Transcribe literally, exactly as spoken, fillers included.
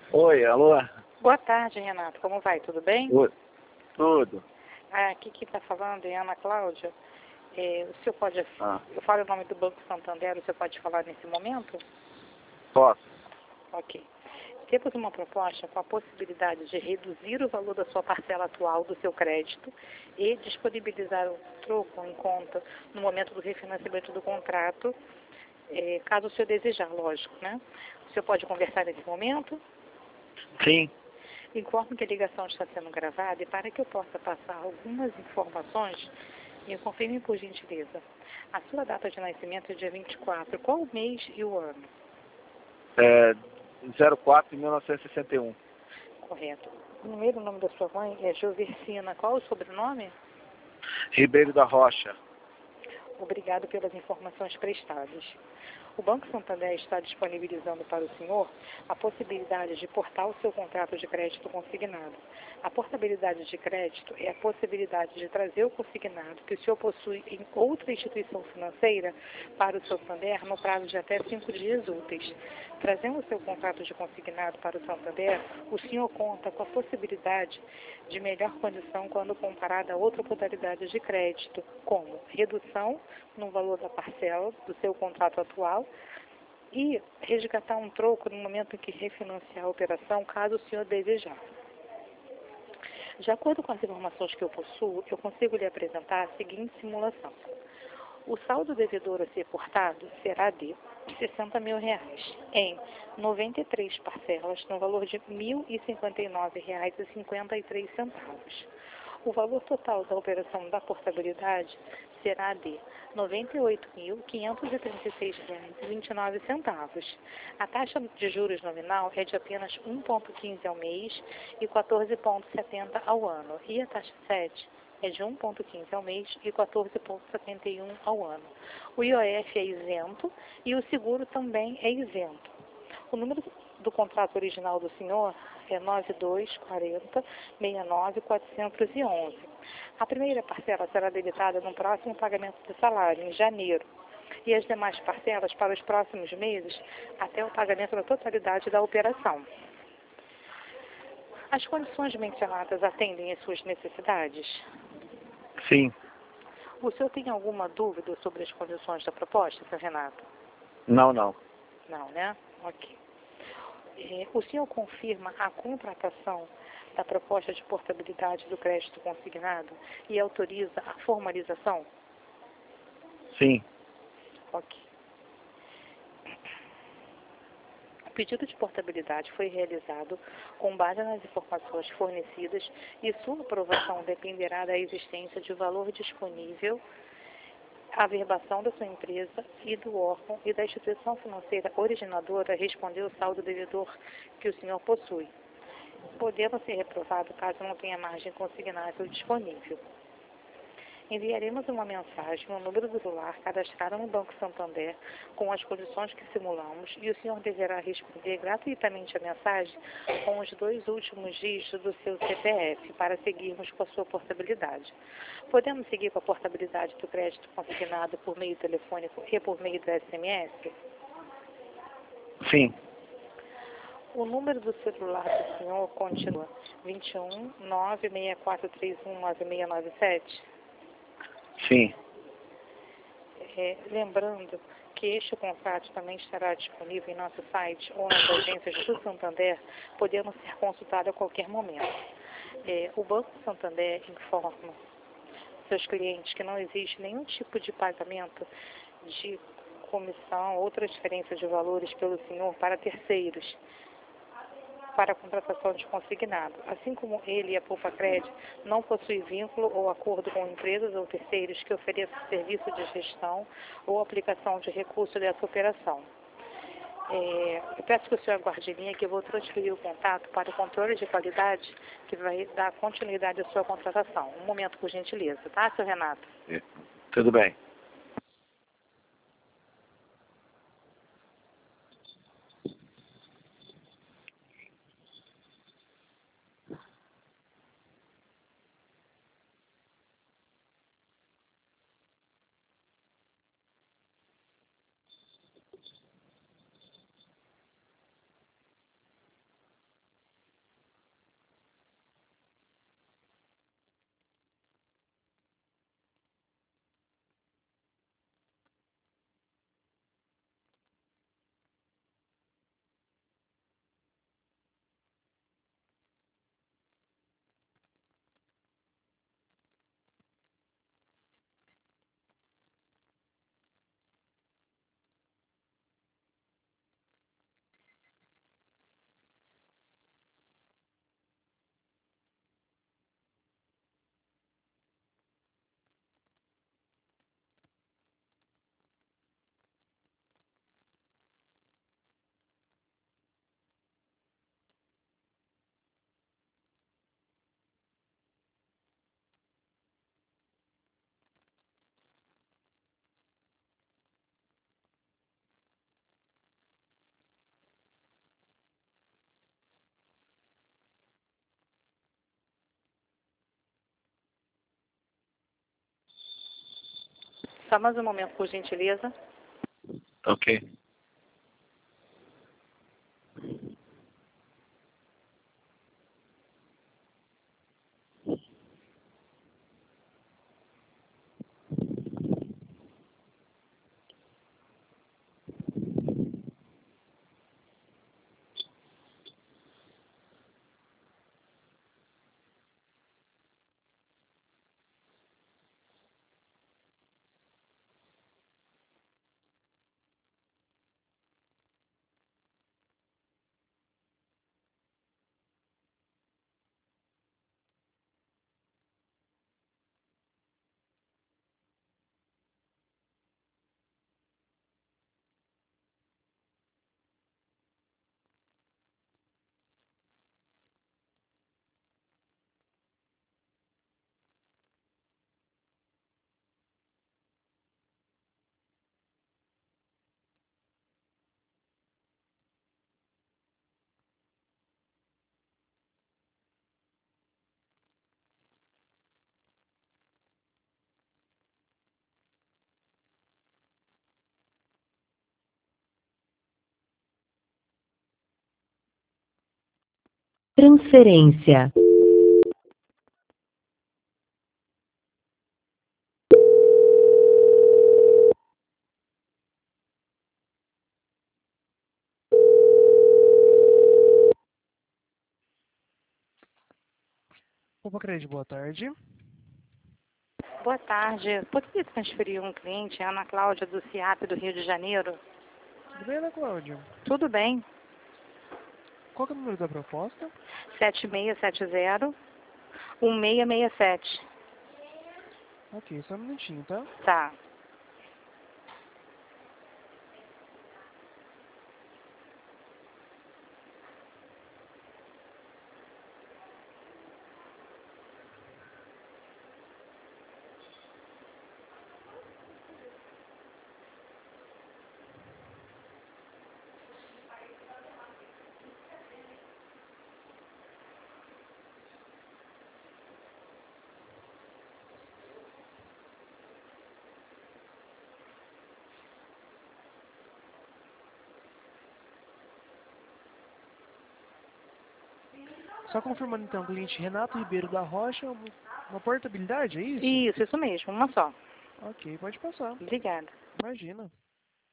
Oi, alô? Boa tarde, Renato. Como vai? Tudo bem? Oi. Tudo. Ah, aqui quem está falando é Ana Cláudia. É, o senhor pode... Ah, Eu falo o nome do Banco Santander, o senhor pode falar nesse momento? posso? Ok. Temos uma proposta com a possibilidade de reduzir o valor da sua parcela atual do seu crédito e disponibilizar o troco em conta no momento do refinanciamento do contrato, é, caso o senhor desejar, lógico, né? O senhor pode conversar nesse momento? Sim. Informo que a ligação está sendo gravada e para que eu possa passar algumas informações, me confirme por gentileza. A sua data de nascimento é dia vinte e quatro. Qual o mês e o ano? É zero quatro de mil novecentos e sessenta e um. Correto. O primeiro nome da sua mãe é Joversina. Qual o sobrenome? Ribeiro da Rocha. Obrigado pelas informações prestadas. O Banco Santander está disponibilizando para o senhor a possibilidade de portar o seu contrato de crédito consignado. A portabilidade de crédito é a possibilidade de trazer o consignado que o senhor possui em outra instituição financeira para o Santander no prazo de até cinco dias úteis. Trazendo o seu contrato de consignado para o Santander, o senhor conta com a possibilidade de melhor condição quando comparada a outra modalidade de crédito, como redução no valor da parcela do seu contrato atual e resgatar um troco no momento em que refinanciar a operação, caso o senhor desejar. De acordo com as informações que eu possuo, eu consigo lhe apresentar a seguinte simulação. O saldo devedor a ser portado será de sessenta mil reais em noventa e três parcelas no valor de mil e cinquenta e nove reais e cinquenta e três centavos. O valor total da operação da portabilidade será de noventa e oito mil quinhentos e trinta e seis reais e vinte e nove centavos. A taxa de juros nominal é de apenas um vírgula quinze ao mês e quatorze vírgula setenta ao ano. E a taxa sete é de um vírgula quinze ao mês e quatorze vírgula setenta e um ao ano. O I O F é isento e o seguro também é isento. O número do contrato original do senhor é nove dois quatro zero seis nove quatro um um. A primeira parcela será debitada no próximo pagamento do salário, em janeiro, e as demais parcelas para os próximos meses até o pagamento da totalidade da operação. As condições mencionadas atendem às suas necessidades? Sim. O senhor tem alguma dúvida sobre as condições da proposta, seu Renato? Não, não. Não, né? Ok. É, o senhor confirma a contratação da proposta de portabilidade do crédito consignado e autoriza a formalização? Sim. Ok. O pedido de portabilidade foi realizado com base nas informações fornecidas e sua aprovação dependerá da existência de valor disponível, a averbação da sua empresa e do órgão e da instituição financeira originadora responder o saldo devedor que o senhor possui, podendo ser reprovado caso não tenha margem consignável disponível. Enviaremos uma mensagem no número do celular cadastrado no Banco Santander com as condições que simulamos e o senhor deverá responder gratuitamente a mensagem com os dois últimos dígitos do seu C P F para seguirmos com a sua portabilidade. Podemos seguir com a portabilidade do crédito consignado por meio telefônico e por meio do S M S? Sim. O número do celular do senhor continua vinte e um, nove seis quatro três um, nove seis nove sete? Sim. É, lembrando que este contrato também estará disponível em nosso site ou nas agências do Santander, podendo ser consultado a qualquer momento. É, o Banco Santander informa seus clientes que não existe nenhum tipo de pagamento de comissão ou transferência de valores pelo senhor para terceiros, para a contratação de consignado. Assim como ele e a Poupa Crédito não possuem vínculo ou acordo com empresas ou terceiros que ofereçam serviço de gestão ou aplicação de recurso dessa operação. É, eu peço que o senhor aguarde em linha que eu vou transferir o contato para o controle de qualidade que vai dar continuidade à sua contratação. Um momento, por gentileza, tá, seu Renato? Tudo bem. Só mais um momento, por gentileza. Ok. Transferência. Opa, Cred, boa tarde. Boa tarde. Poderia transferir um cliente, Ana Cláudia, do CIAP do Rio de Janeiro? Tudo bem, Ana Cláudia? Tudo bem. Qual que é o número da proposta? sete seis sete zero, um seis seis sete. Ok, só um minutinho, tá? Tá. Só confirmando então, cliente Renato Ribeiro da Rocha, uma uma portabilidade, é isso? Isso, isso mesmo. Uma só. Ok, pode passar. Obrigada. Imagina.